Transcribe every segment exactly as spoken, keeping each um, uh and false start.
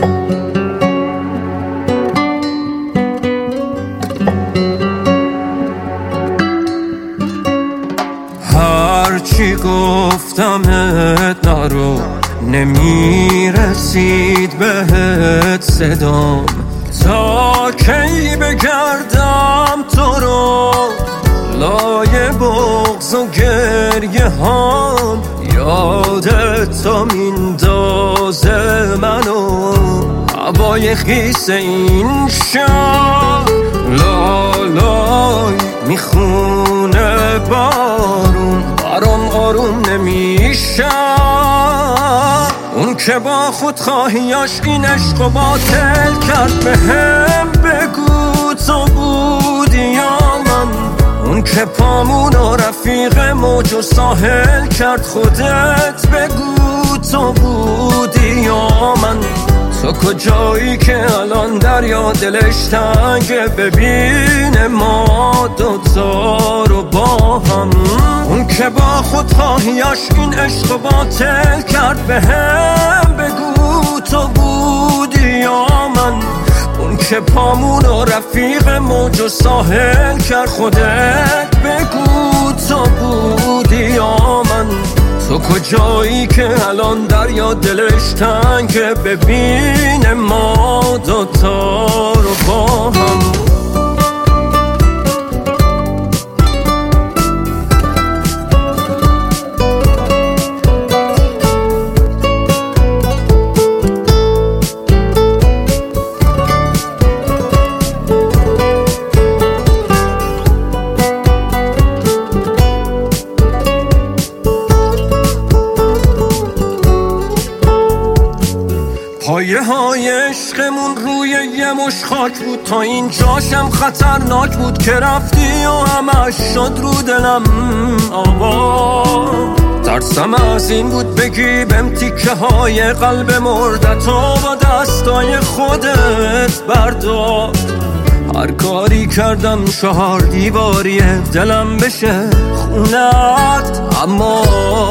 هرچی گفتمت نرو، نمیرسید بهت صدام. تا کی بگردم تو رو لای بغض و گریه هام، یادت تا میندازه منو هوای خیس این شب. لالای میخونه بارون، برام آروم نمیشه. اون که با خود خواهیاش این عشق و باطل کرد، به هم بگو تو بودی یا من. اون که پامون و رفیق موج و ساحل کرد، خودت بگو تو بودی یا من. تو کجایی که الان دریا دلش تنگه، ببین ما دوتا رو با هم. اون که با خود خواهیاش این عشق باطل کرد، به هم بگو تو بودی یا من. اون که پامون و رفیق موج و ساحل کرد، خودت بگو تو بودی یا من. تو کجایی که الان دریا دلش تنگه، ببین ما دوتا رو با هم. پایه های عشقمون روی یه مش خاک بود، تا اینجاشم خطرناک بود که رفتی و همش شد رو دلم آوا. ترسم از این بود بگی بهم تیکه های قلب مردتو با دستای خودت بردار. هر کاری کردم چهار دیواری دلم بشه خونت، اما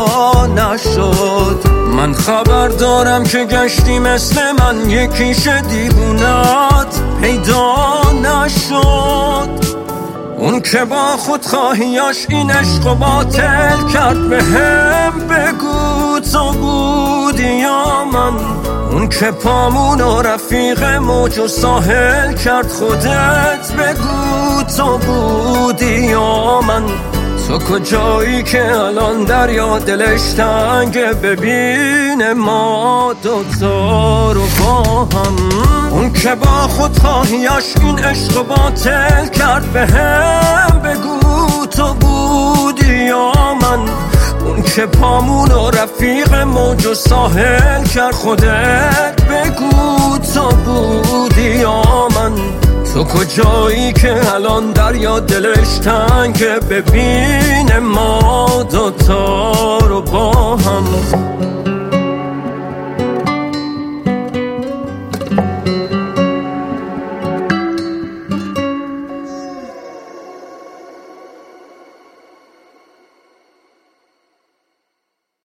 نشد. من خبر دارم که گشتی مثل من یکیش دیوونت پیدا نشد. اون که با خود خواهیاش این عشق و باطل کرد، به هم بگو تو بودی یا من. اون که پامون و رفیق موج و ساحل کرد، خودت بگو تو بودی یا من. تو کجایی که الان دریا دلش تنگه، ببین ما دوتا رو با هم. اون که با خود خواهیاش این عشق باطل کرد، به هم بگو تو بودی یا من. اون که پامون و رفیق موج و ساحل کرد، خودت بگو تو بودی یا من. تو کجایی که الان دریا دلش تنگه، ببین ما دوتا رو با هم.